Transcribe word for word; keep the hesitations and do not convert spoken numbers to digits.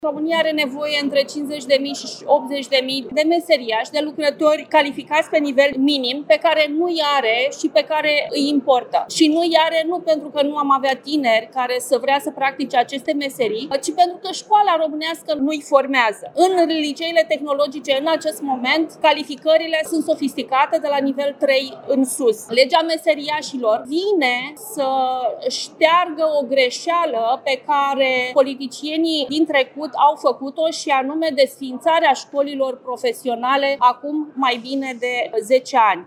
România are nevoie între cincizeci de mii și optzeci de mii de meseriași, de lucrători calificați pe nivel minim, pe care nu îi are și pe care îi importă. Și nu îi are nu pentru că nu am avea tineri care să vrea să practice aceste meserii, ci pentru că școala românească nu îi formează. În liceile tehnologice, în acest moment, calificările sunt sofisticate de la nivel trei în sus. Legea meseriașilor vine să șteargă o greșeală pe care politicienii din trecut au făcut-o, și anume desființarea școlilor profesionale acum mai bine de zece ani.